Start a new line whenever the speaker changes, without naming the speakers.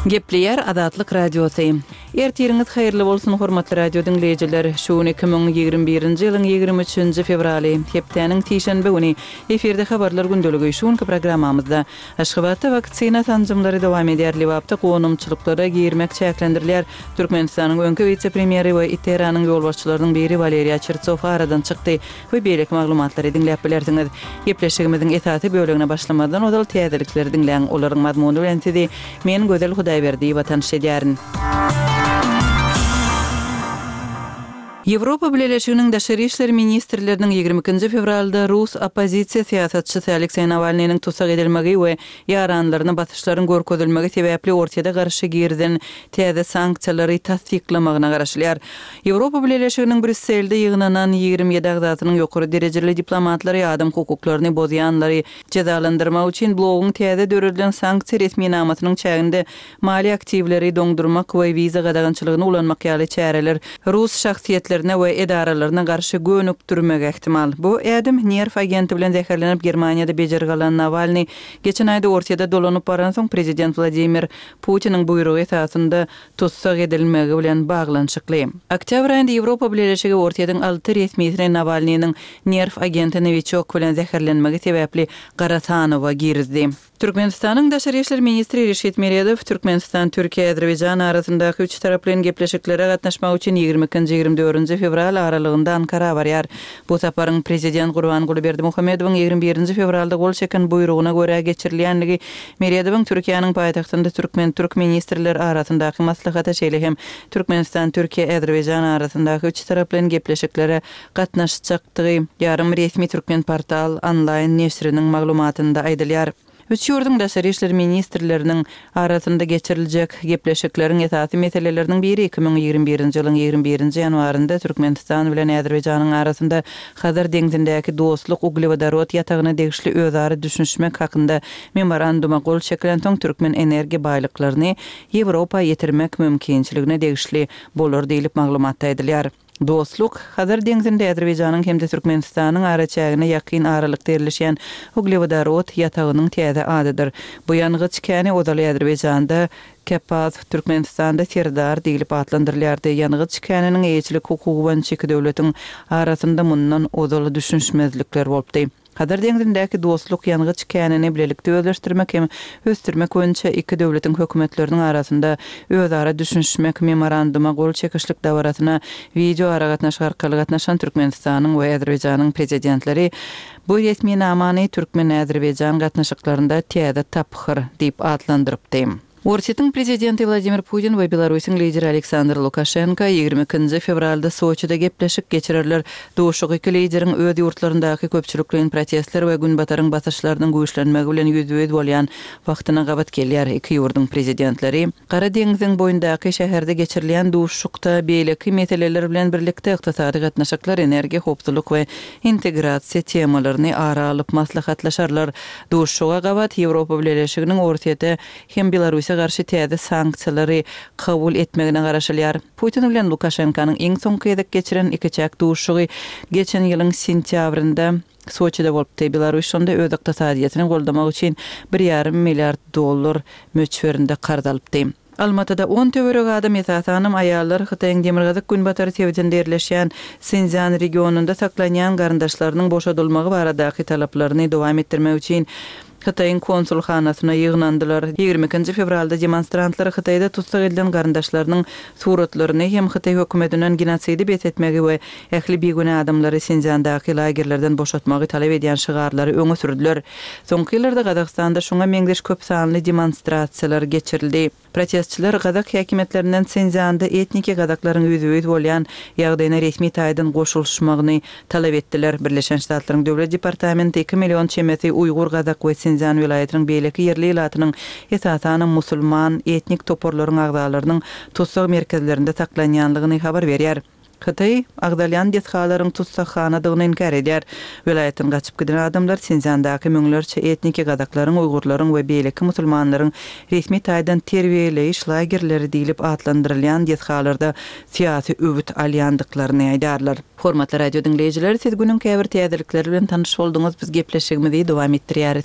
Gepleyer Adatlyk radiosu. Ertiriňiz haýyrly bolsun hormatly radio dinleýijiler. Şu 2021-nji ýylyň 23-nji fevraly hepdeniň tişenbe güni eferde habarlar gündöligi şuňky programmamyzda Aşgabatda waksina tanjymlary dowam edýär. Wagtda gonumçylyklara girmek çäklendirilýär. Türkmenistanyň öňkü vice-premieri we İTERAnyň ýolbaşçylarynyň biri Valeriya Çertsov aradan çykdy we beýleki maglumatlary dinläp bilersiňiz. Gepleşigimiziň esaty bölügine başlamadan odal täzelikleri dinleň. Olaryň mazmuny bilen sizi men gözel Hudaýberdi watanş edýärin. Ýewropa Birleşiginiň Daşary işleri ministrleriniň 22 fevralda Rus opozisiýa siýasatçysy Aleksey Navalnyň tutsak edilmegi we ýaranlaryna basyşlaryň görkezilmegi sebäpli ortada garşy girden täze sanksiýalary tasdiklamagyna garaşylýar. Ýewropa Birleşiginiň Brüsselde ýygnanan 27 agzatynyň ýokary derejeli diplomatlary adam hukuklaryny bozýanlary cezalandyrmak üçin blogyň täze döredilen sanksiýa resmi namatynyň çäginde mali aktivleri doňdurmak we wiza gadagançylygyny ulanmak ýaly çäreler Rus şahsiýetleri we edaralaryna garşy gönükdirmek ehtimal. Bu ädim nerv agenti bilen zäherlenip Germaniýada bejergalan Navalny geçen aýda ortada dolanyp baran soň prezident Vladimir Putiniň buýrugy esasında tutsak edilmegi bilen baglanşykly. Oktyabr aýynda Ýewropa Birleşigi ortadan 6 resmiýetine Navalnyň nerv agenti Novichok bilen zäherlenmegi sebäpli Garasanowa girdi. Türkmenistanyň Daşary işleri ministri Reşit Meredow Türkmenistan, Türkiýe, Azerbaýjan arasyndaky üç taraplyň gepleşiklere gatnaşmak üçin 22-24 fevral aralygynda Ankara barýar. Bu saparyň prezident Gurbanguly Berdimuhammedowyň 21 fevralda gol çeken buýrugyna görä geçirilýänligi Meredowyň Türkiýanyň paýtagtynda türk ministrler arasyndaky maslahata şeýle hem Türkmenistan, Türkiýe, Azerbaýjan arasyndaky üç taraplyň gepleşiklere gatnaşjakdygy ýarym resmi türkmen portal online neşriniň maglumatynda aýdylýar. Üç ýurdun daşary işleri ministrleriniň arasynda geçiriljek gepleşikleriň esasy meseleleriniň biri 2021-nji ýylyň 21-nji ýanwarynda Türkmenistan bilen Azerbaýjanyň arasynda Hazar deňizindäki dostluk uglevodorod ýatagyna degişli özara düşünşmek hakynda memoranduma gol çekilen soň türkmen energi baýlyklaryny Ýewropa ýetirmek mümkinçiligine degişli bolar diýilip maglumatda edilýär. Dostluk Hazar deňizinde Azerbaýjanyň hemde Türkmenistanyň araçagyna ýakyn aralykda ýerleşýän uglevodorod ýatagynyň täze adydyr. Bu ýangıç käni odaly Azerbaýjanda Kepaz, Türkmenistanda Serdar diýilip adlandyrylýardy. Ýangıç käniniň eýçilik hukugy bilen çeki döwletiň arasynda mundan odaly düşünşmezlikler bolupdy. Hazar deňizindäki dostluk ýangıç känini bilelikde özleşdirmek hem ösdürmek boýunça iki döwletiň hökümetleriniň arasynda özara düşünşmek memoranduma gol çekişlik dawratyna video aragatnaş arkaly gatnaşan Türkmenistanyň we Azerbaýjanyň prezidentleri bu resmi namany Türkmen Azerbaýjan gatnaşyklarynda täze taphyr diýip adlandyrypdy. Ortiýetiň prezidenti Vladimir Putin we Belarusyň lideri Aleksandr Lukashenko 22 fevralda Soçyda gepleşik geçirirler. Doşuk iki lideriň öz ýurtlaryndaky köpçülikliň protestler we günbataryň basyşlarynyň güýçlenmegi bilen ýüzüýüz bolýan wagtyna gabat gelýär. Iki ýurdun prezidentleri Gara deňiziň boýundaky şäherde geçirilýän doşukda beýleki meseleler bilen birlikde ykdysady gatnaşyklar, energi, hopduluk we integrasiýa temalaryny ara alyp maslahatlaşarlar. Doşuga gabat Ýewropa Birleşiginiň ortaýda hem Belarusy'a garşy täze sanksiýalary kabul etmegine garaşylýar. Putin bilen Lukashenkanyň iň soňky edip geçiren iki çäk duşugy geçen ýylyň sentýabrynda Soçyda bolupdy. Belarus şonda öz ykdysadyýatyny goldamak üçin $1,5 milliard möçberinde qarz alypdy. Almatada 10 töwerek adam ýatanym aýallar Hytaýyň Demirgazyk günbatary tebidinde ýerleşýän Sinjan regionunda saklanýan garyndaşlarynyň boşadylmagy baradaky talaplaryny dowam etdirmek üçin Hytaýyň konsulxanasyna ýygnandylar. 22 fevralda demonstrantlar Hytaýda tutsak edilen garyndaşlarynyň suratlaryny hem Hytaý hökümetinden genosidy betetmegi we ähli begüne adamlary Sinjandaky lagerlerden boşatmagy talap edýän şygarlary öňe sürdüler. Soňky ýyllarda Gazakstanda şoňa meňdeş köp sanly demonstrasiýalar geçirildi. Protestçiler Gazak häkimetlerinden Sinjanda etniki gazaklaryň ýüzüýüz bolýan ýagdaýyna resmi taýdan goşulmagyny talap etdiler. Birleşen Ştatlaryň Döwlet Departamenti 2 million çemeti Uýgur Gazak we Sinjan vilayatynyň beýleki ýerli ýylatynyň esasany musulman etnik toporlaryň agzalarynyň tutsak merkezlerinde saklanýanlygyny habar berýär. Hytaý Agdalyan detxalaryň tutsakxanadygyny inkar edýär. Vilayatdan gaçyp giden adamlar Sinjandaky müňlerçe etniki gazaklaryň, Uýgurlaryň we beýleki musulmanlaryň resmi taýdan terbiýeleýiş lagerleri diýilip adlandyrylýan detxalarda syýasy öwüt alýandyklaryny aýdarlar. Hormatly radio dinleýijiler, siz günüň käbir täzelikleri bilen tanyş bolduňyz. Biz gepleşigimizi dowam etdirýäris.